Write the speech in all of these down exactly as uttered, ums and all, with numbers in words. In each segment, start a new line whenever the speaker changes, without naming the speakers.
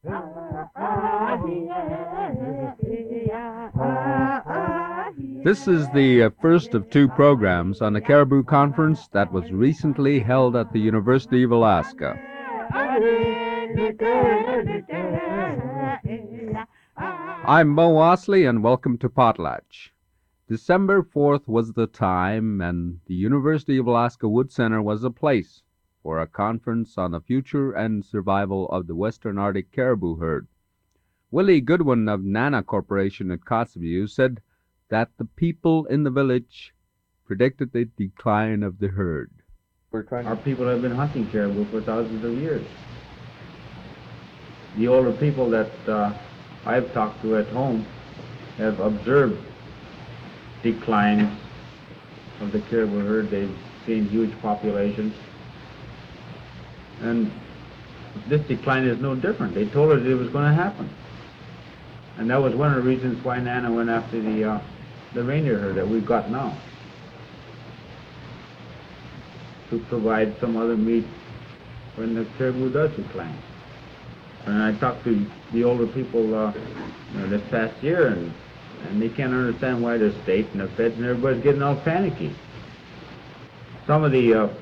This is the uh, first of two programs on the Caribou Conference that was recently held at the University of Alaska. I'm Mo Osley, and welcome to Potlatch. December fourth was the time, and the University of Alaska Wood Center was the place for a conference on the future and survival of the Western Arctic caribou herd. Willie Goodwin of Nana Corporation at Kotzebue said that the people in the village predicted the decline of the herd.
Our people have been hunting caribou for thousands of years. The older people that uh, I've talked to at home have observed declines of the caribou herd. They've seen huge populations. And this decline is no different. They told us it was going to happen. And that was one of the reasons why Nana went after the, uh, the reindeer herd that we've got now, to provide some other meat when the caribou does decline. And I talked to the older people uh, you know, this past year, and, and they can't understand why the state and the feds and everybody's getting all panicky. Some of the uh,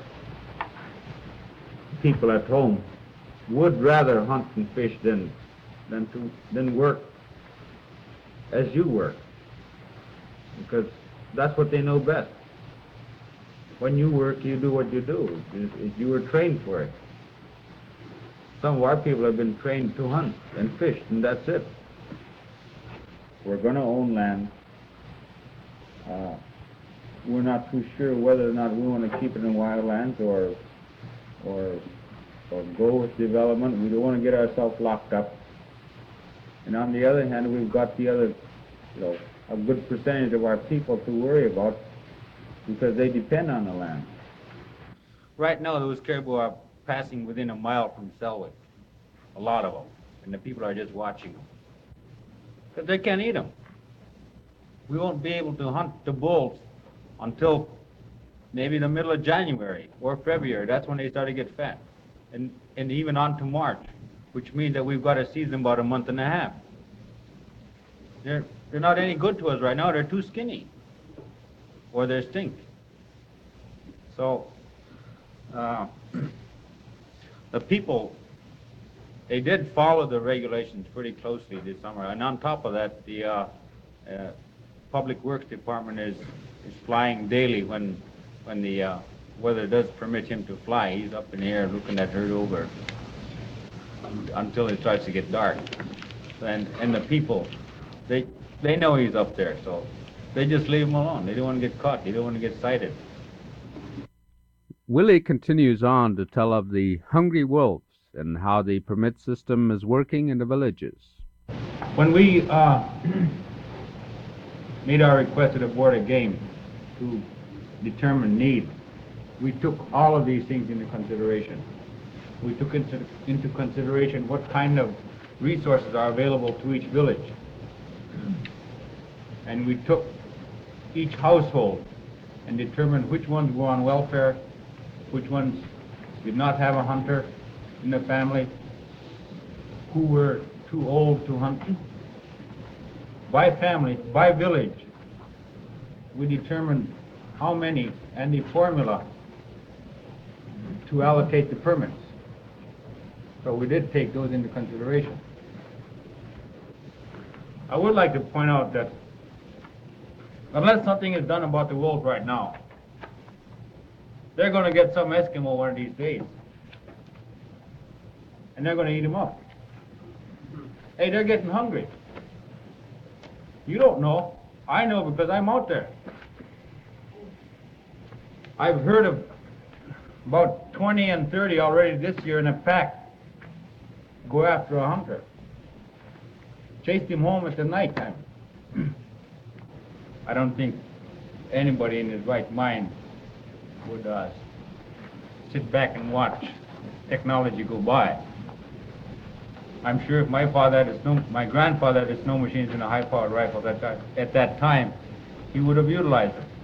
people at home would rather hunt and fish than, than, to, than work as you work, because that's what they know best. When you work, you do what you do. You were trained for it. Some of our people have been trained to hunt and fish, and that's it. We're going to own land. Uh, we're not too sure whether or not we want to keep it in wildlands or, or, or go with development. We don't want to get ourselves locked up. And on the other hand, we've got the other, you know, a good percentage of our people to worry about, because they depend on the land. Right now, those caribou are passing within a mile from Selwick, a lot of them, and the people are just watching them, because they can't eat them. We won't be able to hunt the bulls until maybe the middle of January or February. That's when they start to get fat, and, and even on to March, which means that we've got to seize them about a month and a half. They're, they're not any good to us right now. They're too skinny, or they stink. So uh, the people, they did follow the regulations pretty closely this summer. And on top of that, the uh, uh, Public Works Department is, is flying daily when, when the uh, weather does permit him to fly. He's up in the air looking at herd over until it starts to get dark. And, and the people, they, they know he's up there, so they just leave him alone. They don't want to get caught. They don't want to get sighted.
Willie continues on to tell of the hungry wolves and how the permit system is working in the villages.
When we uh, made our request to the Board of Game to determine need, we took all of these things into consideration. We took into, into consideration what kind of resources are available to each village. And we took each household and determined which ones were on welfare, which ones did not have a hunter in the family, who were too old to hunt. By family, by village, we determined how many and the formula to allocate the permits. So we did take those into consideration. I would like to point out that unless something is done about the wolves right now, they're going to get some Eskimo one of these days. And they're going to eat them up. Hey, they're getting hungry. You don't know. I know because I'm out there. I've heard of about twenty and thirty already this year in a pack go after a hunter. Chased him home at the night time. I don't think anybody in his right mind would uh, sit back and watch technology go by. I'm sure if my father had a snow, my grandfather had a snow machines and a high-powered rifle at that, at that time, he would have utilized it.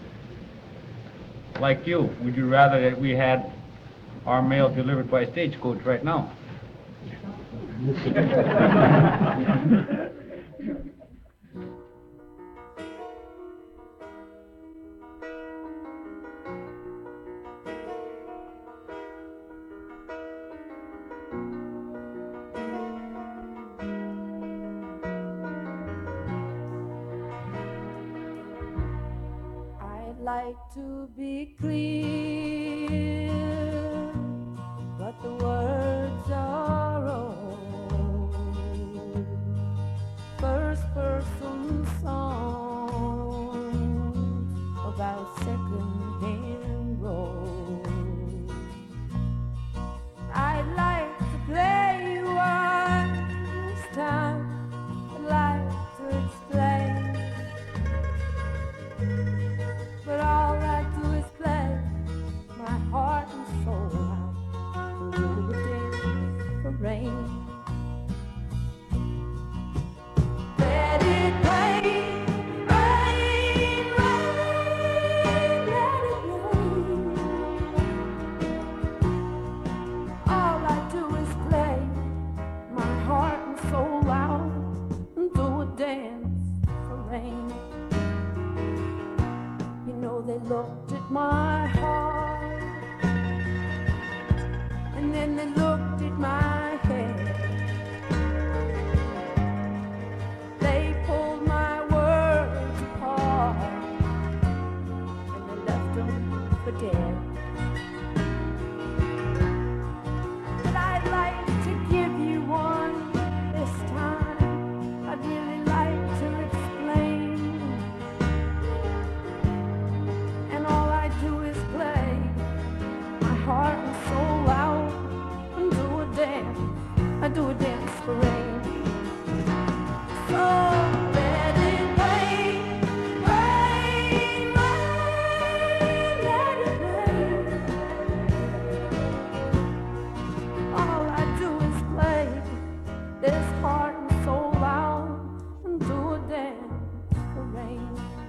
Like you, would you rather that we had our mail delivered by stagecoach right now?
I'd like to be clear, but the words are old. First person songs about second hand road. I'd like to play one this time. I'd like to explain, but all I do is play my heart and soul out through the dance for rain. Let it rain, rain, rain, let it rain. All I do is play my heart and soul out and do a dance for rain. You know they looked at my heart, and then they looked at my head. They pulled my words apart, and they left them for dead. But I'd like to give you one this time. I'd really like to explain, and all I do is play my heart and soul out and do a dance. I do a dance for rain. So let it rain, rain, rain, let it rain. All I do is play this heart and soul out and do a dance for rain.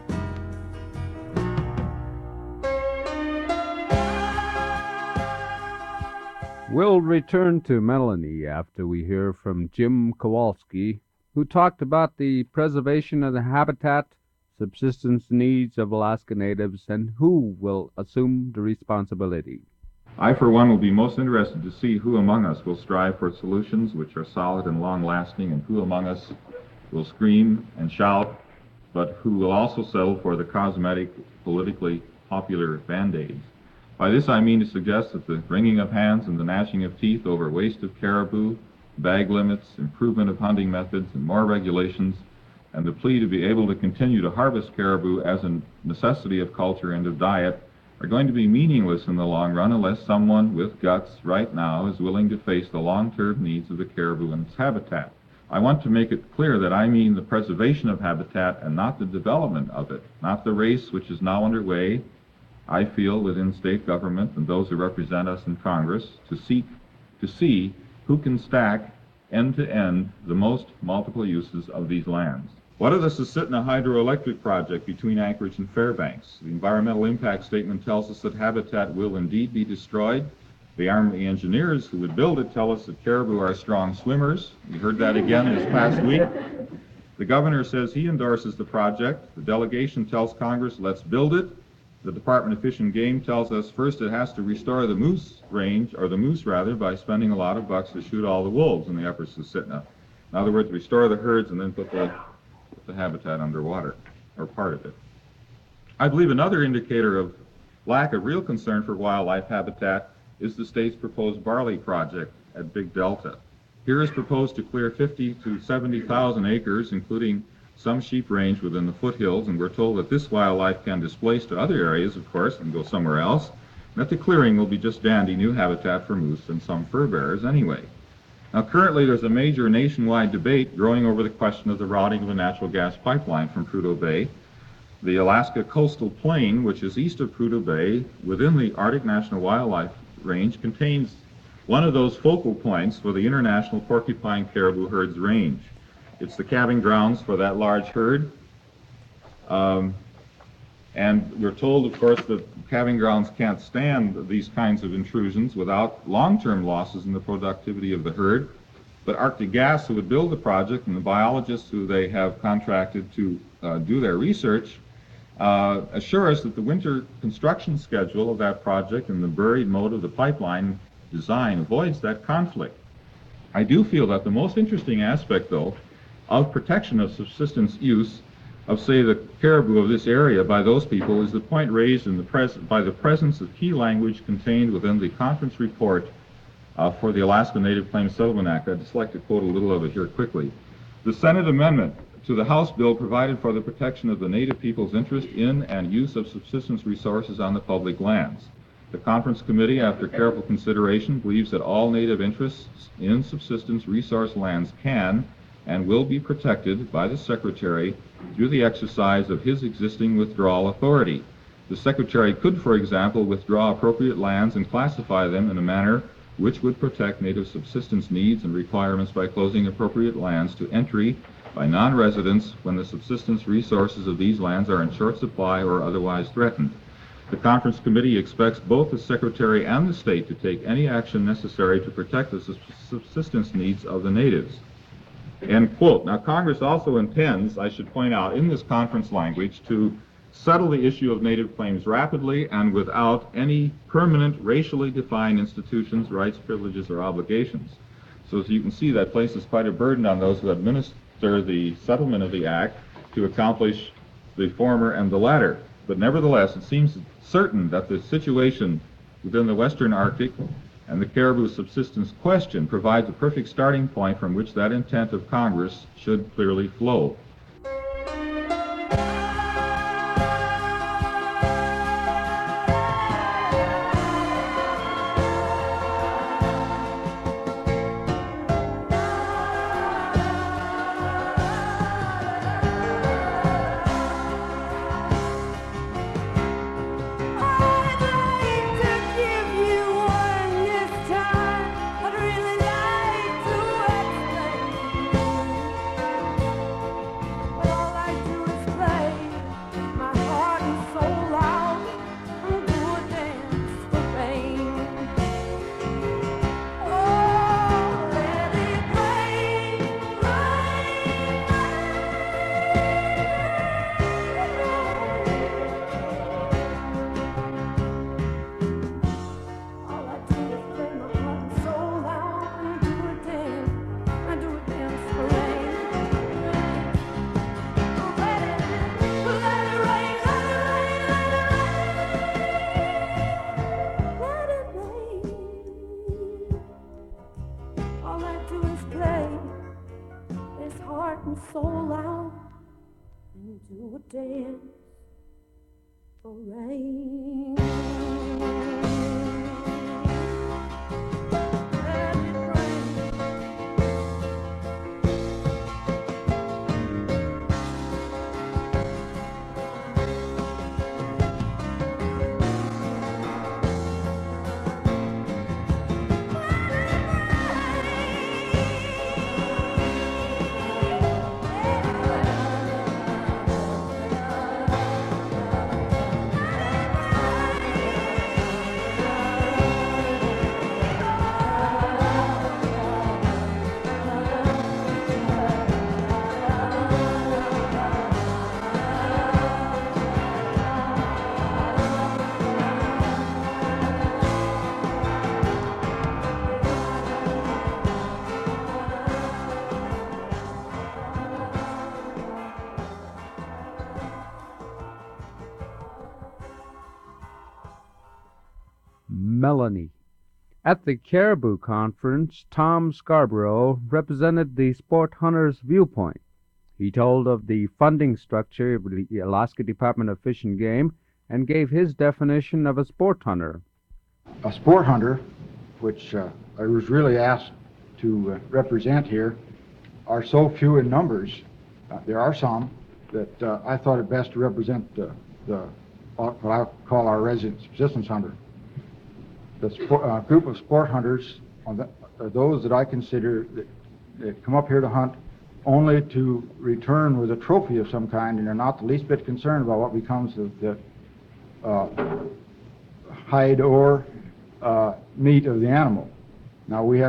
We'll return to Melanie after we hear from Jim Kowalski, who talked about the preservation of the habitat, subsistence needs of Alaska Natives, and who will assume the responsibility.
I, for one, will be most interested to see who among us will strive for solutions which are solid and long-lasting, and who among us will scream and shout, but who will also settle for the cosmetic, politically popular Band-Aids. By this I mean to suggest that the wringing of hands and the gnashing of teeth over waste of caribou, bag limits, improvement of hunting methods, and more regulations, and the plea to be able to continue to harvest caribou as a necessity of culture and of diet are going to be meaningless in the long run unless someone with guts right now is willing to face the long-term needs of the caribou and its habitat. I want to make it clear that I mean the preservation of habitat and not the development of it, not the race which is now underway, I feel, within state government and those who represent us in Congress, to seek to see who can stack end to end the most multiple uses of these lands. What of the Susitna hydroelectric project between Anchorage and Fairbanks? The environmental impact statement tells us that habitat will indeed be destroyed. The Army engineers who would build it tell us that caribou are strong swimmers. We heard that again this past week. The governor says he endorses the project. The delegation tells Congress, let's build it. The Department of Fish and Game tells us first it has to restore the moose range, or the moose rather, by spending a lot of bucks to shoot all the wolves in the upper Susitna. In other words, restore the herds and then put the, put the habitat underwater, or part of it. I believe another indicator of lack of real concern for wildlife habitat is the state's proposed barley project at Big Delta. Here is proposed to clear fifty to seventy thousand acres, including some sheep range within the foothills, and we're told that this wildlife can displace to other areas, of course, and go somewhere else, and that the clearing will be just dandy new habitat for moose and some fur bearers anyway. Now, currently there's a major nationwide debate growing over the question of the routing of a natural gas pipeline from Prudhoe Bay. The Alaska Coastal Plain, which is east of Prudhoe Bay, within the Arctic National Wildlife Range, contains one of those focal points for the international porcupine caribou herds range. It's the calving grounds for that large herd. Um, and we're told, of course, that calving grounds can't stand these kinds of intrusions without long-term losses in the productivity of the herd. But Arctic Gas, who would build the project, and the biologists who they have contracted to uh, do their research, uh, assure us that the winter construction schedule of that project and the buried mode of the pipeline design avoids that conflict. I do feel that the most interesting aspect, though, of protection of subsistence use of, say, the caribou of this area by those people is the point raised in the pres by the presence of key language contained within the conference report uh, for the Alaska Native Claims Settlement Act. I'd just like to quote a little of it here quickly. The Senate amendment to the House bill provided for the protection of the Native people's interest in and use of subsistence resources on the public lands. The Conference Committee, after careful consideration, believes that all Native interests in subsistence resource lands can and will be protected by the Secretary through the exercise of his existing withdrawal authority. The Secretary could, for example, withdraw appropriate lands and classify them in a manner which would protect Native subsistence needs and requirements by closing appropriate lands to entry by non-residents when the subsistence resources of these lands are in short supply or otherwise threatened. The Conference Committee expects both the Secretary and the State to take any action necessary to protect the subsistence needs of the natives. End quote. Now, Congress also intends, I should point out, in this conference language, to settle the issue of Native claims rapidly and without any permanent racially defined institutions, rights, privileges, or obligations. So as you can see, that places quite a burden on those who administer the settlement of the Act to accomplish the former and the latter. But nevertheless, it seems certain that the situation within the Western Arctic and the caribou subsistence question provides a perfect starting point from which that intent of Congress should clearly flow.
Soul out and do a dance for rain. Let it rain.
Melanie. At the Caribou Conference, Tom Scarborough represented the sport hunter's viewpoint. He told of the funding structure of the Alaska Department of Fish and Game and gave his definition of a sport hunter.
A sport hunter, which uh, I was really asked to uh, represent here, are so few in numbers. Uh, there are some that uh, I thought it best to represent the, the what I call our resident subsistence hunter. The sport, uh, group of sport hunters on the, are those that I consider that, that come up here to hunt only to return with a trophy of some kind, and are not the least bit concerned about what becomes of the uh, hide or uh, meat of the animal. Now, we have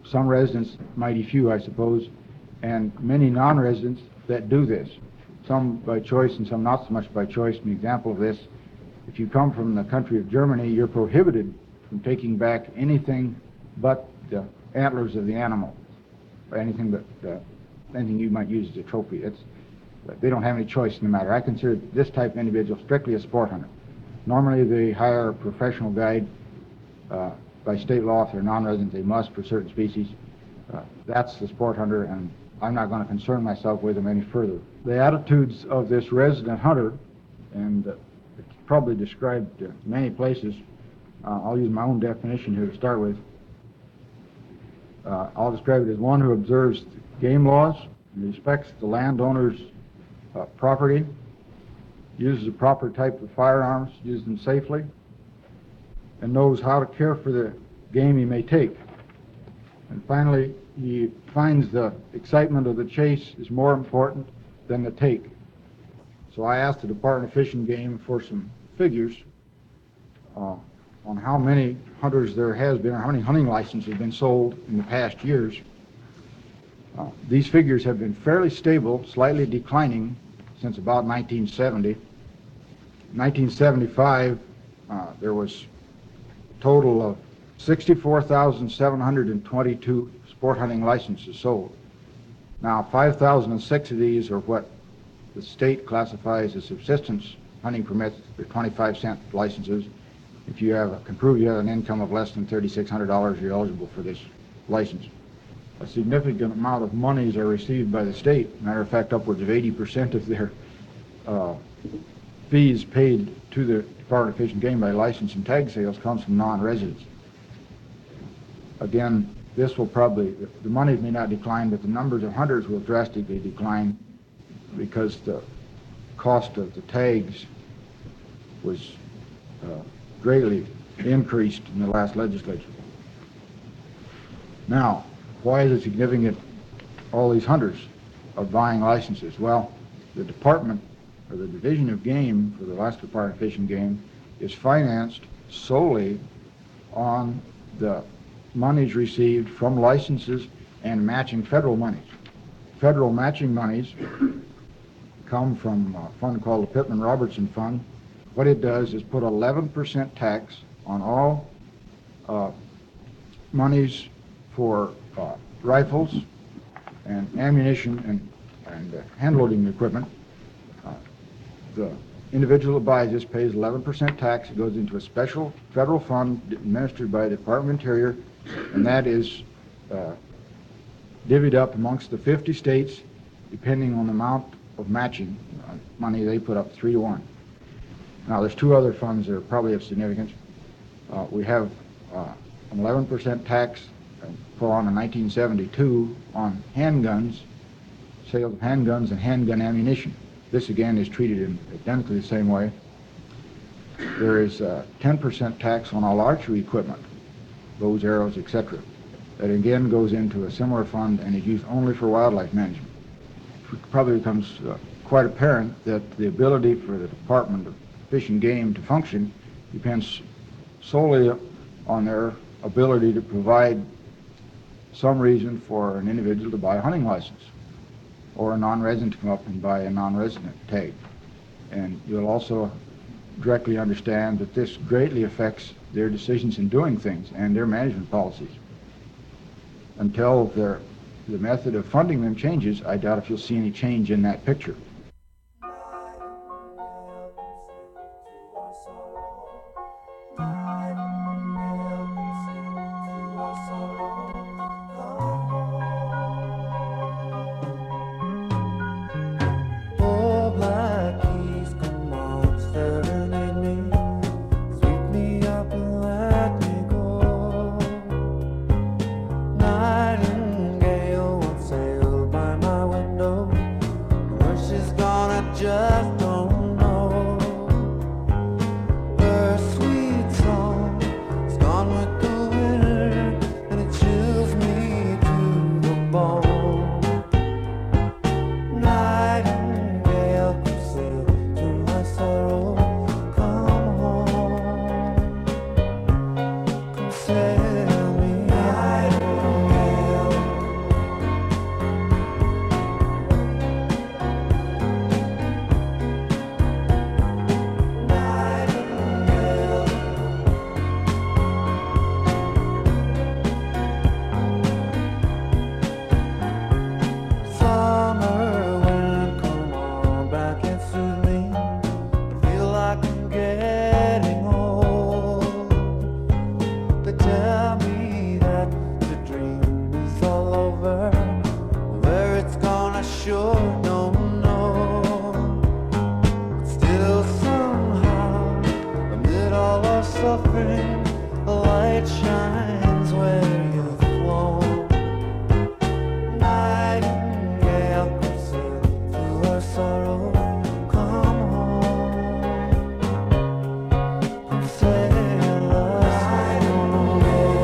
some residents, mighty few, I suppose, and many non-residents that do this, some by choice and some not so much by choice. An example of this, if you come from the country of Germany, you're prohibited from taking back anything but the antlers of the animal, or anything but uh, anything you might use as a trophy. It's, they don't have any choice in the matter. I consider this type of individual strictly a sport hunter. Normally they hire a professional guide. Uh, by state law, if they're non-resident, they must for certain species. Uh, that's the sport hunter, and I'm not going to concern myself with them any further. The attitudes of this resident hunter, and uh, it's probably described uh, many places. Uh, I'll use my own definition here to start with. Uh, I'll describe it as one who observes game laws, respects the landowner's uh, property, uses the proper type of firearms, uses them safely, and knows how to care for the game he may take. And finally, he finds the excitement of the chase is more important than the take. So I asked the Department of Fish and Game for some figures uh, on how many hunters there has been, or how many hunting licenses have been sold in the past years. Uh, these figures have been fairly stable, slightly declining since about nineteen seventy. nineteen seventy-five, uh, there was total of sixty-four thousand seven hundred twenty-two sport hunting licenses sold. Now, five thousand six of these are what the state classifies as subsistence hunting permits. They're twenty-five cent licenses. If you have, can prove you have an income of less than thirty-six hundred dollars, you're eligible for this license. A significant amount of monies are received by the state. Matter of fact, upwards of eighty percent of their uh, fees paid to the Department of Fish and Game by license and tag sales comes from non-residents. Again, this will probably, the money may not decline, but the numbers of hunters will drastically decline because the cost of the tags was uh, greatly increased in the last legislature. Now, why is it significant, all these hunters are buying licenses? Well, the department, or the Division of Game for the Alaska Department of Fish and Game, is financed solely on the monies received from licenses and matching federal monies. Federal matching monies come from a fund called the Pittman-Robertson Fund. What it does is put eleven percent tax on all uh, monies for uh, rifles and ammunition and, and uh, hand-loading equipment. Uh, the individual that buys this pays eleven percent tax. It goes into a special federal fund administered by the Department of Interior, and that is uh, divvied up amongst the fifty states depending on the amount of matching uh, money they put up, three to one. Now, there's two other funds that are probably of significance. Uh, we have uh, an eleven percent tax put on in nineteen seventy-two on handguns, sales of handguns and handgun ammunition. This again is treated in identically the same way. There is a ten percent tax on all archery equipment, bows, arrows, et cetera. That again goes into a similar fund and is used only for wildlife management. It probably becomes uh, quite apparent that the ability for the Department of Fish and Game to function depends solely on their ability to provide some reason for an individual to buy a hunting license, or a non-resident to come up and buy a non-resident tag. And you'll also directly understand that this greatly affects their decisions in doing things and their management policies. Until their, the method of funding them changes, I doubt if you'll see any change in that picture.
Nightingale once sailed by my window. She's sure, no, no. But still somehow, amid all our suffering, the light shines where you've flown. Nightingale could sail through her sorrow. Come home and sail us home.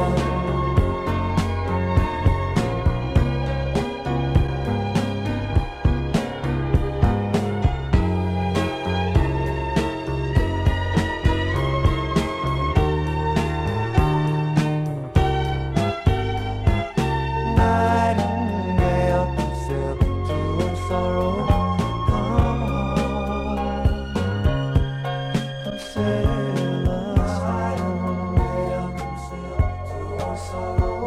Nightingale could sail through her sorrow. Come home and sail us home. Nightingale could sail through her sorrow.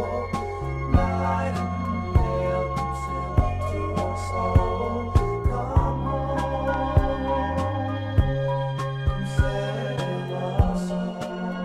Nightingale could sail through her sorrow. Come home and sail us home.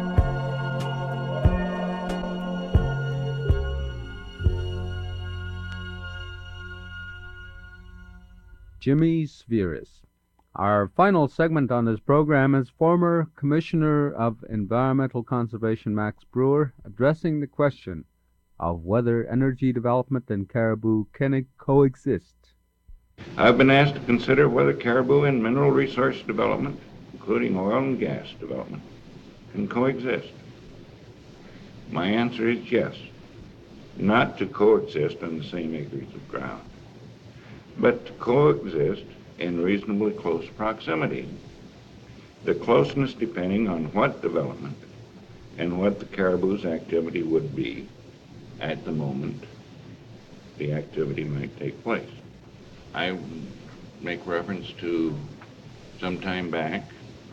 Jimmy Spheris. Our final segment on this program is former Commissioner of Environmental Conservation Max Brewer addressing the question of whether energy development and caribou can coexist.
I've been asked to consider whether caribou and mineral resource development, including oil and gas development, can coexist. My answer is yes. Not to coexist on the same acreage of ground, but to coexist in reasonably close proximity. The closeness depending on what development and what the caribou's activity would be at the moment the activity might take place. I make reference to some time back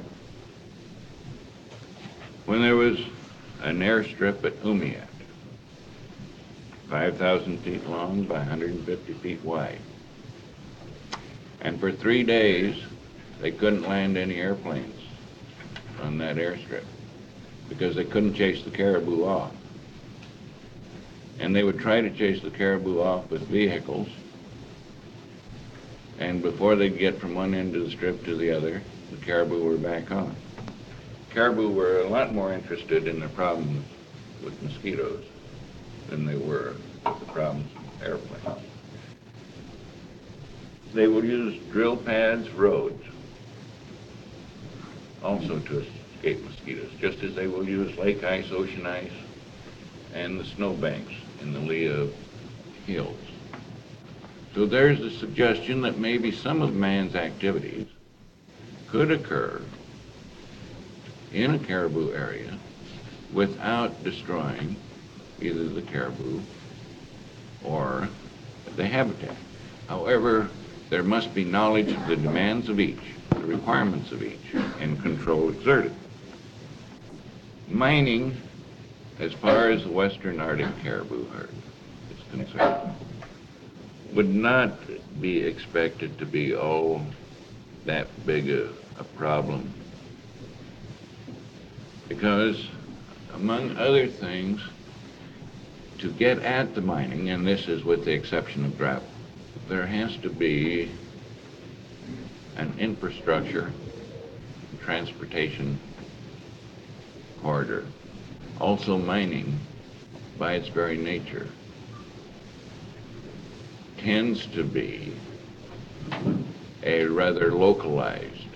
when there was an airstrip at Umiat, five thousand feet long by one hundred fifty feet wide. And for three days, they couldn't land any airplanes on that airstrip because they couldn't chase the caribou off. And they would try to chase the caribou off with vehicles, and before they'd get from one end of the strip to the other, the caribou were back on. Caribou were a lot more interested in the problems with mosquitoes than they were with the problems with airplanes. They will use drill pads, roads, also to escape mosquitoes, just as they will use lake ice, ocean ice, and the snowbanks in the lee of hills. So there's the suggestion that maybe some of man's activities could occur in a caribou area without destroying either the caribou or the habitat. However, there must be knowledge of the demands of each, the requirements of each, and control exerted. Mining, as far as the western Arctic caribou herd is concerned, would not be expected to be, oh, that big a, a problem. Because, among other things, to get at the mining, and this is with the exception of gravel, there has to be an infrastructure, transportation corridor. Also, mining, by its very nature, tends to be a rather localized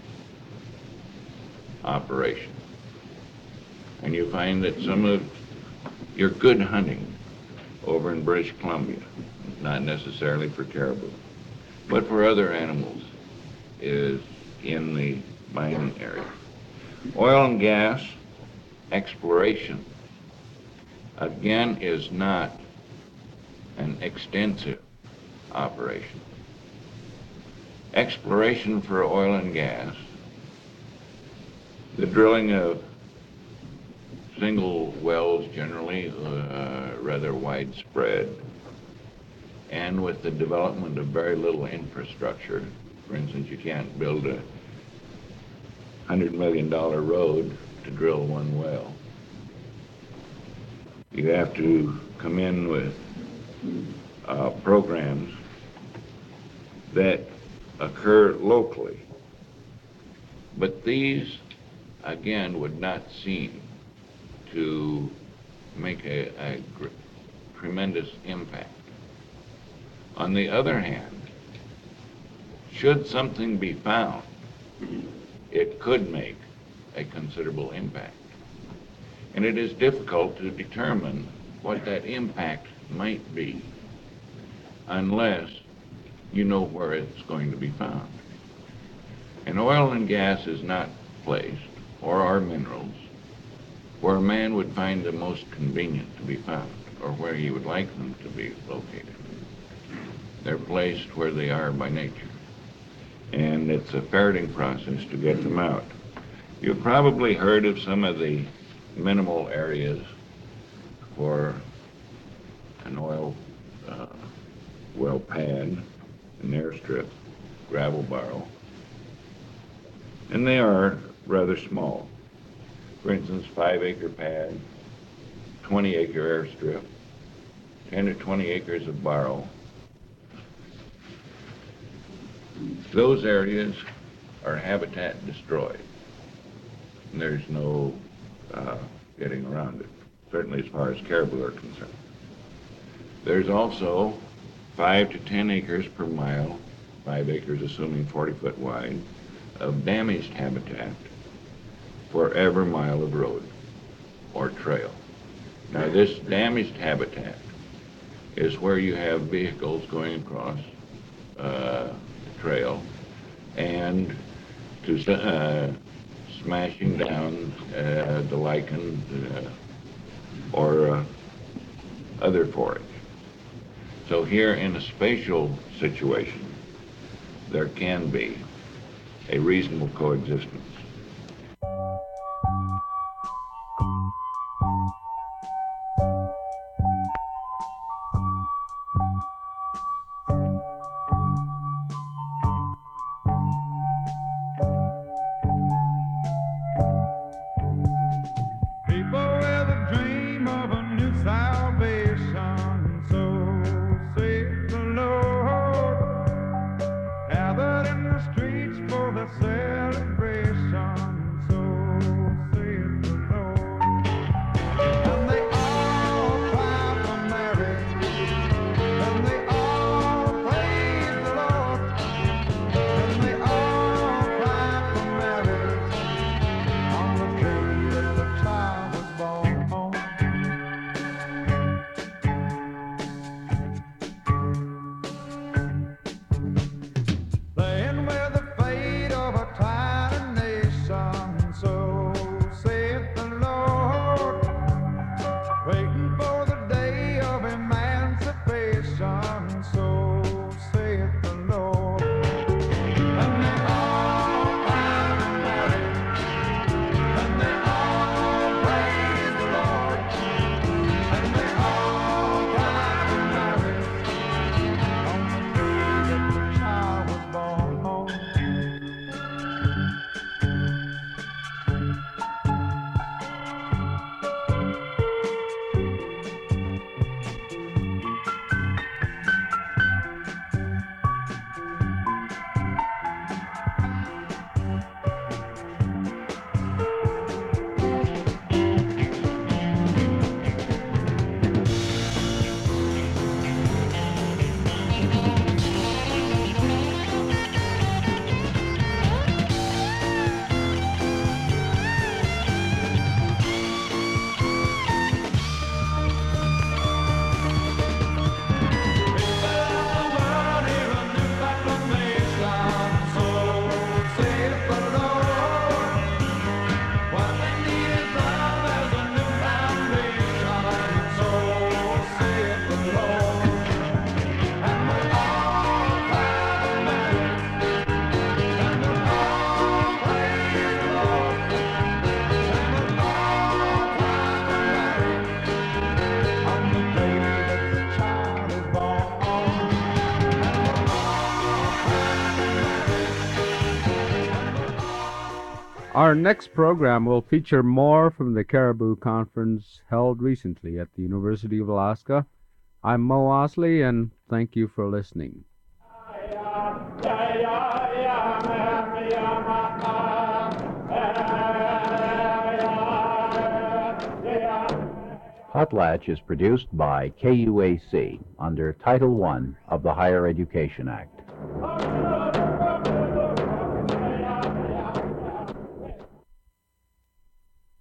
operation. And you find that some of your good hunting over in British Columbia, not necessarily for caribou, but for other animals, is in the mining area. Oil and gas exploration, again, is not an extensive operation. Exploration for oil and gas, the drilling of single wells generally, uh, rather widespread, and with the development of very little infrastructure. For instance, you can't build a hundred million dollar road to drill one well. You have to come in with uh, programs that occur locally. But these, again, would not seem to make a, a gr- tremendous impact. On the other hand, should something be found, it could make a considerable impact. And it is difficult to determine what that impact might be unless you know where it's going to be found. And oil and gas is not placed, or are minerals, where a man would find the most convenient to be found, or where he would like them to be located. They're placed where they are by nature. And it's a ferreting process to get them out. You've probably heard of some of the minimal areas for an oil uh, well pad, an airstrip, gravel barrel, and they are rather small. For instance, five acre pad, twenty acre airstrip, ten to twenty acres of barrel. Those areas are habitat destroyed. And there's no uh, getting around it, certainly as far as caribou are concerned. There's also five to ten acres per mile, five acres assuming forty foot wide, of damaged habitat for every mile of road or trail. Now this damaged habitat is where you have vehicles going across uh, the trail and to uh, smashing down uh, the lichen uh, or uh, other forage. So here in a spatial situation, there can be a reasonable coexistence.
People with a dream of a new salvation, so saith the Lord. Gathered in the streets for the celebration, so saith the Lord. And they all cry for Mary, and they all praise the Lord, and they all cry for Mary on the day that the child was born. Playing with the fate of a tiny nation, so saith the Lord. Waiting for the day of emancipation, so saith the Lord. And they all cry for Mary, and they all praise the Lord, and they all cry for Mary on the day that the child was born.
Our next program will feature more from the Caribou Conference held recently at the University of Alaska. I'm Mo Osley, and thank you for listening.
I am
Potlatch is produced by K U A C under Title one of the Higher Education Act.